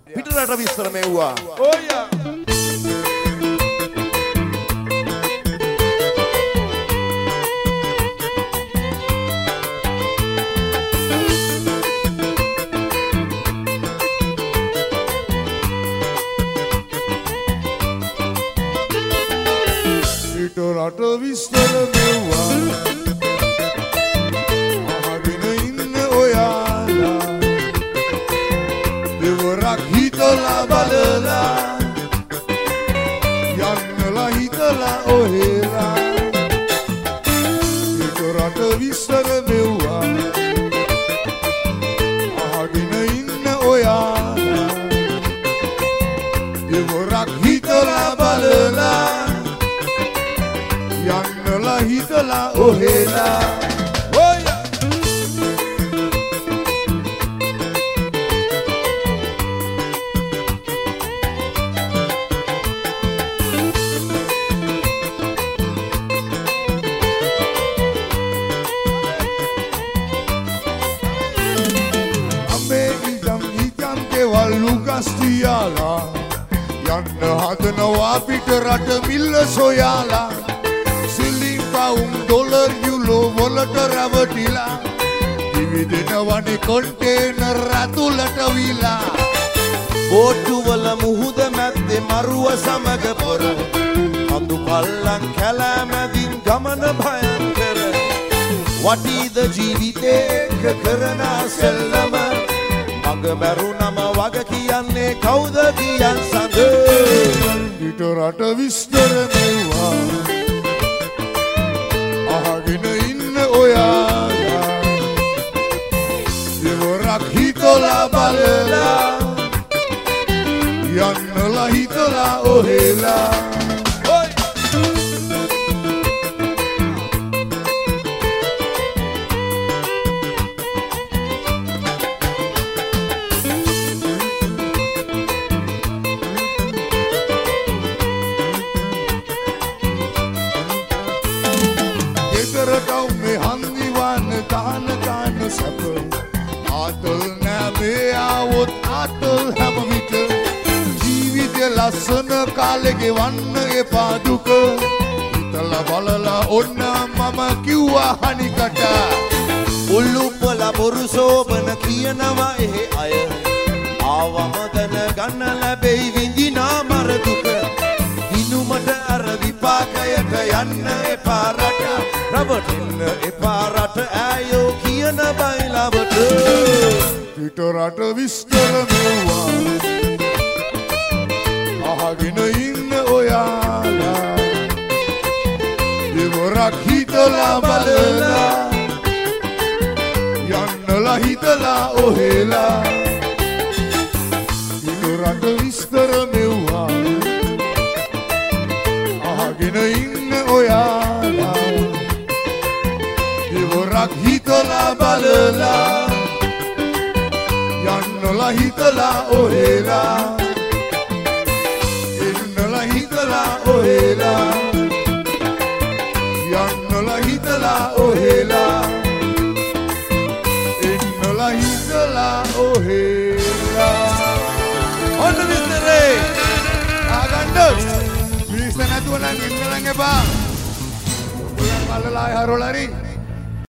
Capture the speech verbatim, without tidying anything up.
පිටරට විස්තර මෙව්වා. ඔය පිටරට විස්තර මෙව්වා. අහගෙන ඉන්න ඔයාලා දෙවරක් හිතලා බලලා යන්නලා හිතලා ඔහෙලා. පිටරට විස්තර මෙව්වා. අහගෙන ඉන්න ඔයාලා දෙවරක් හිතලා බලලා යන්නලා හිතලා ඔහෙලා. ඔය අම්මේ ඉඳන් හිතන් කෙවල් ලුගස් තියාලා යන්න හදනවා පිටරට මිල්ල සොයාලා. සිලින් පවුම් ඩොලර් යුරෝ වලට රැවටිලා දිවිදෙනවනේ කොන්ටේනර් ඇතුළට විලා. බෝට්ටුවල මුහුද මැද්දේ මරුව සමග පොර අඳු පල්ලන් කැලෑමැදින් ගමන භයංකර. වටීද ජීවිතේ එක කරන සෙල්ලම මග මැරුණම වග කියන්නේ කවුද කියන් සඳ. පිටරට විස්තර මෙව්වා. අහගෙන ඉන්න ඔයාලා දෙවරක් හිතලා බලලා යන්නලා හිතලා ඔහෙලා. මේ හන්දිවන්න තහන ගන්න සැප ආතල් නෑමේ ආවොත් ආතල් හැම විට ජීවිතය ලස්සන කාලෙ වන්න එපා දුක හිතලා බලලා ඔන්න මම කිව්වා හනිකට. උල්ලුප්පල බොරු සෝබන කියනවා එහෙ අය ආවම දැන ගන්න ලැබෙයි විඳිනා මර දුක. දිනුමට අර විපාකයට යන්න එපා රට රබටින්න එපා රට ඇයෝ කියන බයිලවට. පිටරට විස්තර මෙව්වා. අහගෙන ඉන්න ඔයාලා දෙවරක් හිතලා බලලා යන්නලා හිතලා ඔහෙලා. පිටරට විස්තර මෙව්වා. අහගෙන ඉන්න ඔයාලා දෙවරක් හිතලා බලලා යන්නලා හිතලා ඔහෙලා. එන්නලා හිතලා ඔහෙලා යන්නලා හිතලා ඔහෙලා. එන්නලා හිතලා ඔහෙලා. ඔන්න විස්තරේ ආගන්න මිනිස්ස නැතුව නම් ඉන්න නම් එපා. ඔයගොල්ලන් මල්ලලා ආය හරවලා හරි